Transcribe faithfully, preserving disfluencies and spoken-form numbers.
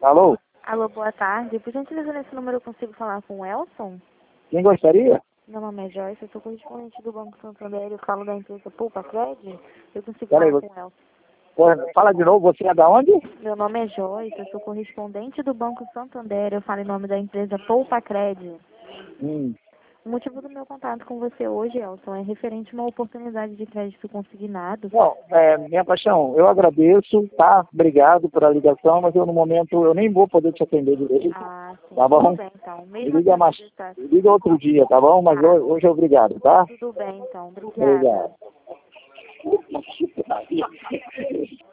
Alô? Alô, boa tarde. Por gentileza, nesse número eu consigo falar com o Elson? Quem gostaria? Meu nome é Joyce, eu sou correspondente do Banco Santander, eu falo da empresa Poupa Cred. Eu consigo Peraí, falar você... com o Elson. Pô, fala de novo, você é da onde? Meu nome é Joyce, eu sou correspondente do Banco Santander, eu falo em nome da empresa Poupa Cred. Hum. O motivo do meu contato com você hoje, Elson, é referente a uma oportunidade de crédito consignado. Não, é, minha paixão, eu agradeço, tá? Obrigado pela ligação, mas eu no momento eu nem vou poder te atender direito, Ah, sim. tá bom? Tudo bem, então. Me Mesmo liga, assim, mais, está... me liga outro dia, tá bom? Mas Tá. hoje, hoje é obrigado, tá? Tudo bem, então. Obrigada. Obrigado.